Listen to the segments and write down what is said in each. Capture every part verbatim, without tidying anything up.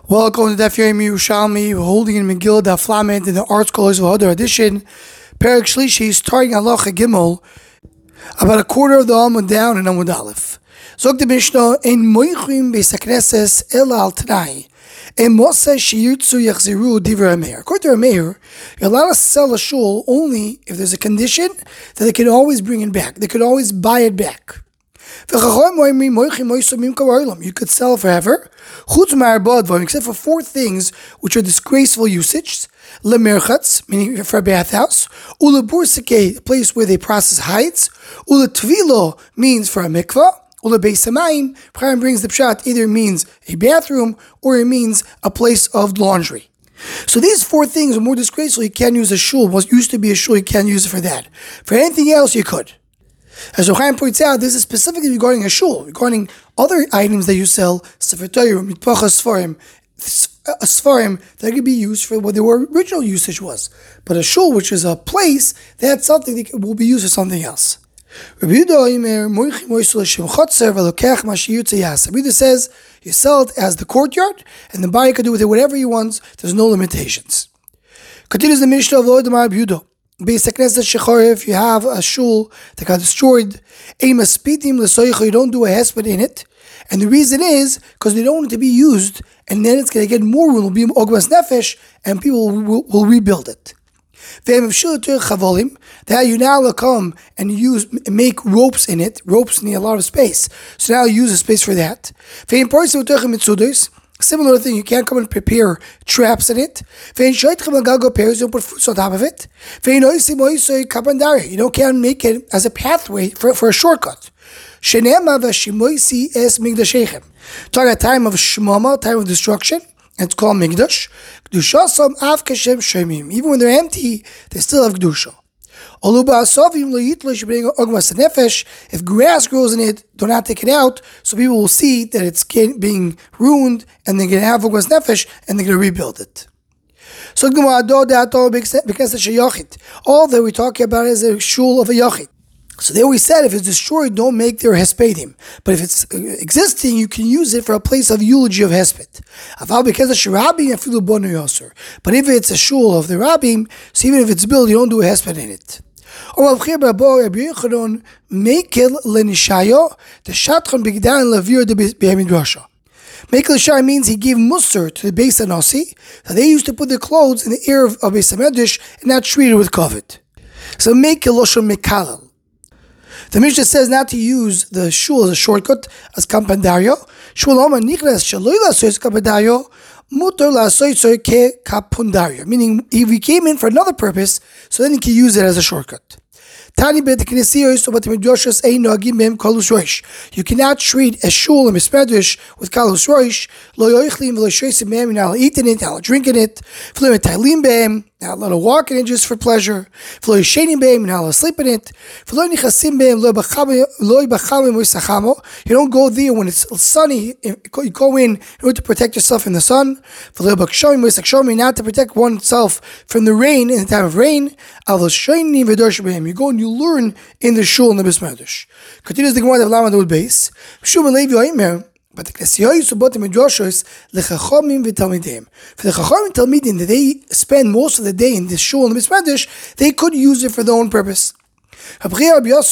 Welcome to Daf Yomi Yerushalmi. We're holding in Megillah Daf Lamed in the Art Scholars of Hadar edition. Perek Shlishi, starting Halacha Gimel, about a quarter of the Amud down in Amud Aleph. Zog the Mishnah, Ein moichim beis hakneses ela al t'nai, ein moseh sheyirtzu yachziru divrei Meir. According to Meir, you're allowed to sell a shul only if there's a condition that they can always bring it back. They could always buy it back. You could sell forever, except for four things which are disgraceful usages. Lemerchatz, meaning for a bathhouse. Ulebursike, a place where they process hides. Uletvilo means for a mikvah. Ulebeis hamayim, Chaim brings the pshat, either means a bathroom or it means a place of laundry. So these four things are more disgraceful. You can't use a shul. What used to be a shul, you can't use it for that. For anything else, you could. As Yochanan points out, this is specifically regarding a shul. Regarding other items that you sell, sefer Torah, mitpachas sfarim, sfarim that could be used for what their original usage was. But a shul, which is a place, that's something that will be used for something else. Rabbi Yehuda says you sell it as the courtyard, and the buyer can do with it whatever he wants. There's no limitations. Continues the Mishnah of Rabbi Yehuda. If you have a shul that got destroyed, you don't do a hesped in it, and the reason is because they don't want it to be used, and then it's going to get more room, will be ogmas nefesh, and people will, will, will rebuild it. That you now come and use make ropes in it. Ropes need a lot of space, so now you use a space for that. Similar thing, you can't come and prepare traps in it. You don't put fruits on top of it. You don't can't make it as a pathway for, for a shortcut. Talking about time of shmama, time of destruction, and it's called Migdash. Even when they're empty, they still have Kedusha. If grass grows in it, do not take it out, so people will see that it's being ruined, and they're going to have ogmas nefesh, and they're going to rebuild it. So all that we're talking about is a shul of a yachid. So there we said, if it's destroyed, don't make their hespedim. But if it's existing, you can use it for a place of eulogy of hesped. But if it's a shul of the rabbim, so even if it's built, you don't do a hesped in it. Mekel Shai means he gave musar to the Beis Hanasi, that they used to put their clothes in the ear of a Beis Hamedrash and not treat it with kavod. So Mekel Loshon Mekalel. The Mishnah says not to use the shul as a shortcut, as kampandario. Shul Oma Nichnas Shaloi Lasois Kampandario, Mutar Lasois Ke Kapundario. Meaning, if he came in for another purpose, so then he can use it as a shortcut. Tani bet Knesiyos to Batimidrashos Ein Noagim Behem Kalus Roish. You cannot treat a shul and mispedrash with Kalus Roish. Lo Yoichlim V'lo Shoisim Behem. You're not allowed to eat in it, not allowed to drink in it. V'lo Metaylim Behem. Not allowed to walk in it just for pleasure. V'lo Yishenim Behem. You're not allowed to sleep in it. V'lo Nichasim Behem. Lo Yibachamim Moisachamo. You don't go there when it's sunny. You go in in order to protect yourself from the sun. V'lo Yibachamim Moisachamo. Not to protect oneself from the rain in the time of rain. Avlo Shoinim V'dosh Behem. You go and you learn in the shul in the Beis Medrash. Continues the Gemara of Lamed Amud Beis. Shum Levi Oimer, but the Knesiyos who bought the Midrashos lechachomim v'talmidim. For the chachomim and talmidim that they spend most of the day in the shul in the Beis Medrash, they could use it for their own purpose. They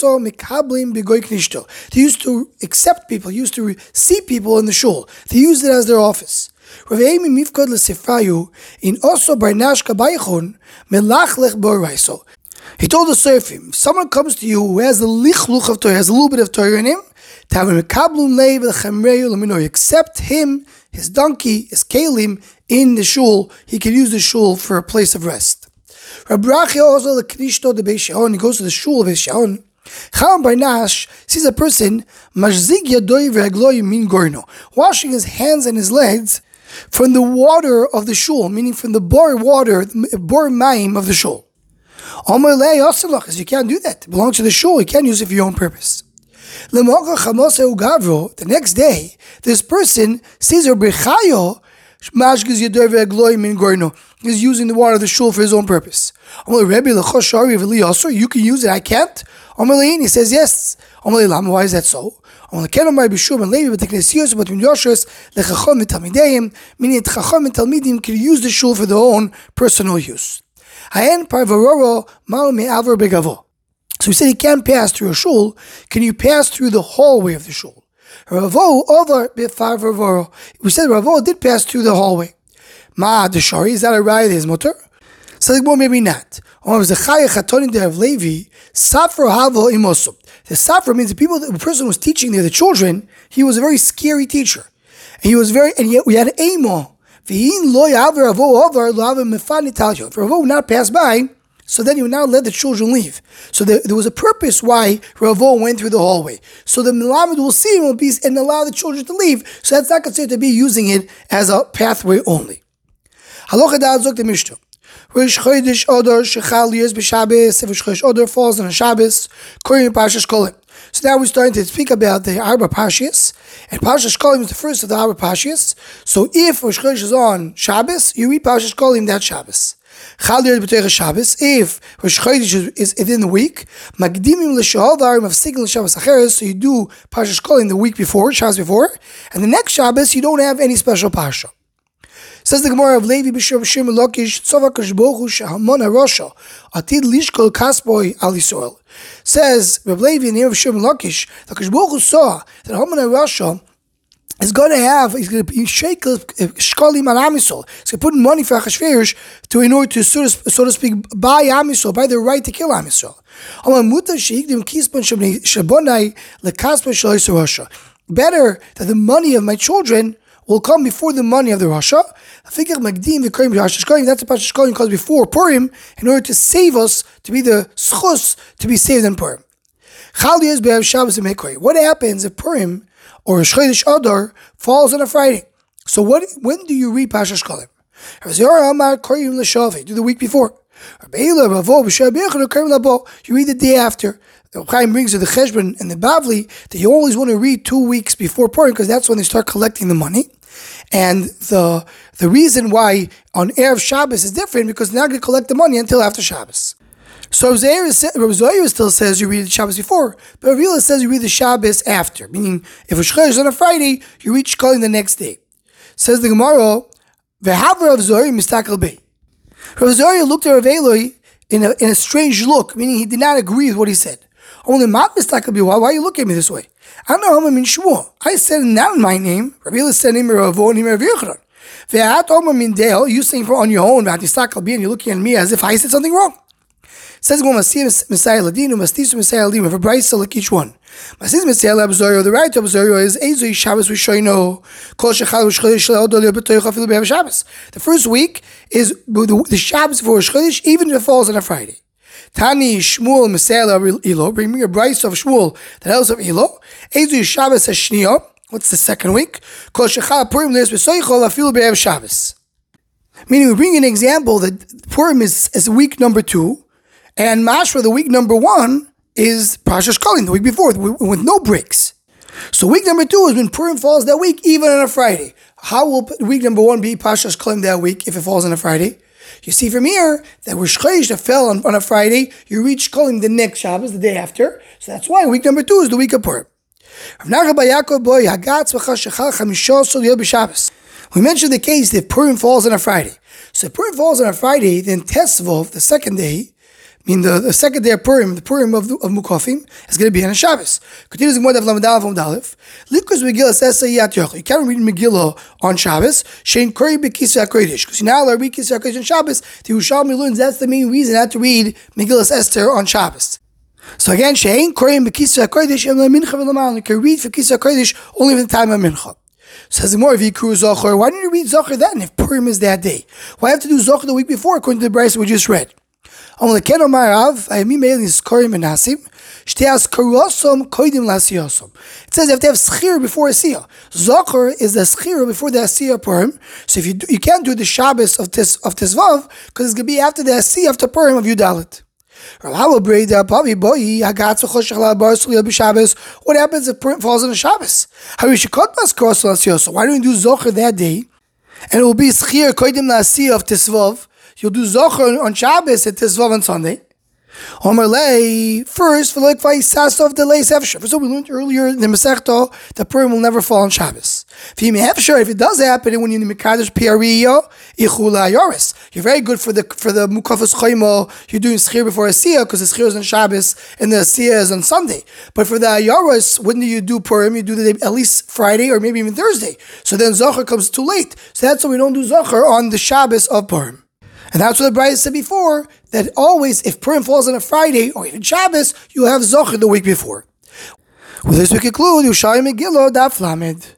used to accept people, used to see people in the shul. They used it as their office. In also Barnashka Baychon melachlech boraiso. He told the Sofrim, if someone comes to you who has a lichluch of Torah, has a little bit of Torah in him, accept him, his donkey, his kalim, in the shul. He can use the shul for a place of rest. Rabbi Rachia also the Knishto de Beis Shaon, he goes to the shul of Beis Shaon. Chaim Barnash sees a person mashzik yadoy v'ragloy min gorno, washing his hands and his legs from the water of the shul, meaning from the bor water, bor mayim of the shul. You can't do that. It belongs to the shul. You can't use it for your own purpose. The next day, this person sees a brechayo is using the water of the shul for his own purpose. You can use it, I can't. He says yes. Why is that so? Meaning the Chacham and Talmidim can use the shul for their own personal use. So we said you can't pass through a shul. Can you pass through the hallway of the shul? Ravo over we said Ravo did pass through the hallway. Ma the shari, is that a raya? Is mutter? So well, maybe not. The Safra means the people, the person who was teaching there, the children, he was a very scary teacher. And he was very, and yet we had Amo. If Ravo would not pass by, so then he would not let the children leave. So there, there was a purpose why Ravo went through the hallway. So the Melamed will see him and allow the children to leave. So that's not considered to be using it as a pathway only. Halacha da zok the Mishnah. Rosh Chodesh Adar shechal liyos b'Shabbos. If Rosh Chodesh Adar falls on a Shabbos, korim Parshas Shkolim. So now we're starting to speak about the Arba Parshas, and Parshas Shkolim is the first of the Arba Parshas. So if Rosh Chodesh is on Shabbos, you read Parshas Shkolim that Shabbos. Chal liyos b'Toich Shabbos. If Rosh Chodesh is within the week, magdimim l'shavar mafsikin l'Shabbos acheres. So you do Parshas Shkolim the week before, Shabbos before, and the next Shabbos you don't have any special parsha. Says the Gemara of Levi b'Shur b'Shir Melokish Tzova Kashbochu Shahamon Harosha Atid Lishkol Kasboy Al Yisrael. Says Reb Levi in the name of B'Shir Melokish, the Kashbochu saw that Haman Harosha is going to have, he's going to be shekel shkolim on Am Yisrael. He's going to put money for Achashverosh to in order to so to, so to speak buy Am Yisrael, buy the right to kill Am Yisrael. Better that the money of my children will come before the money of the Rasha. That's the Parshas Shkolim comes before Purim in order to save us, to be the schus, to be saved in Purim. What happens if Purim or Rosh Chodesh Adar falls on a Friday? So what? When do you read Parshas Shkolim? Do the week before. You read the day after. The Chaim brings to the Cheshbon and the Bavli that you always want to read two weeks before Purim because that's when they start collecting the money. And the the reason why on Erev Shabbos is different because they're not going to collect the money until after Shabbos. So Rav Zohar still says you read the Shabbos before, but Rav Hila says you read the Shabbos after. Meaning, if Rosh Chodesh is on a Friday, you read Shkolim the next day. Says the Gemara, V'haver Rav Zohar mistakel bei. Rav Zohar looked at Rav Eloi in a in a strange look, meaning he did not agree with what he said. Only mat mistakel bei. Why are you looking at me this way? I don't know how I'm in Shmuel. I said not in my name. Rav Hila said name Rav Avo and name Rav Yochanan. Ve'at Omer min Dale, you saying for on your own, Vat mistakel bei, and you're looking at me as if I said something wrong. Says go Masiyah Messiah Ladinu, Mastisu Messiah Ladinu, have a brayso like each one. Mastisu Messiah Abzorio, the right of Abzorio is Ezoi Shabbos Rishoino, Kol Shechal Rosh Chodesh Shel Odol B'Toich Afilu B'Hav Shabbos. The first week is the, the Shabbos for Rosh Chodesh, even if it falls on a Friday. Tani Shmuel Messiah Elo, bring me a brayso of Shmuel that tells of Elo. Ezoi Shabbos Hashniyo. What's the second week? Kol Shechal Purim Leis B'Soichol Afilu B'Hav Shabbos. Meaning we bring an example that Purim is, is week number two. And Mashra, the week number one, is Parshas Shkolim, the week before, with no breaks. So week number two is when Purim falls that week, even on a Friday. How will week number one be Parshas Shkolim that week if it falls on a Friday? You see from here that Rosh Chodesh that fell on, on a Friday, you reach Shkolim the next Shabbos, the day after. So that's why week number two is the week of Purim. We mentioned the case that Purim falls on a Friday. So if Purim falls on a Friday, then Tesvov, the second day, I mean, the, the second day of Purim, the Purim of, of Mukafim, is going to be on a Shabbos. Continues in Moed of Lamed Aleph Lamed Aleph. Likus Megillah says Yat Yochel. You can't read Megillah on Shabbos. Shein Kori B'Kisvei HaKodesh. Because you now learn B'Kisvei HaKodesh on Shabbos. The Yerushalmi learns that's the main reason not to read Megillah Esther on Shabbos. So again, Shein Kori B'Kisvei HaKodesh and Mincha V'Lamal. You can read for Kisvei HaKodesh only in the time of Mincha. Says the more of Yikru Zocher. Why didn't you read Zocher then if Purim is that day? Why have to do Zocher the week before according to the brayso we just read? It says you have to have schir before asiyah. Zocher is the schir before the asiyah Purim. So if you do, you can't do the Shabbos of tis of Tisvav because it's gonna be after the asiyah after Purim of Yudalit. What happens if Purim falls on a Shabbos? So why don't you do Zocher that day? And it will be schir koidim la asiyah of Tisvav. you'll do Zocher on Shabbos at Tisvav on Sunday. Omer lei, first, for like Vaisasov delay Efshar. For so we learned earlier in the Masechto that Purim will never fall on Shabbos. If it does happen, when you need Mekadosh Piariyo, Ichula Yoris. You're very good for the for the Mukafas Chaymo, you're doing Schir before Asiyah, because the Schir is on Shabbos and the Asiyah is on Sunday. But for the Yoris, when do you do Purim? You do the at least Friday or maybe even Thursday. So then Zocher comes too late. So that's why we don't do Zocher on the Shabbos of Purim. And that's what the Brayta said before, that always, if Purim falls on a Friday or even Shabbos, you have Zocher the week before. With this we conclude, Yushalayim Megillah Daf Lamed.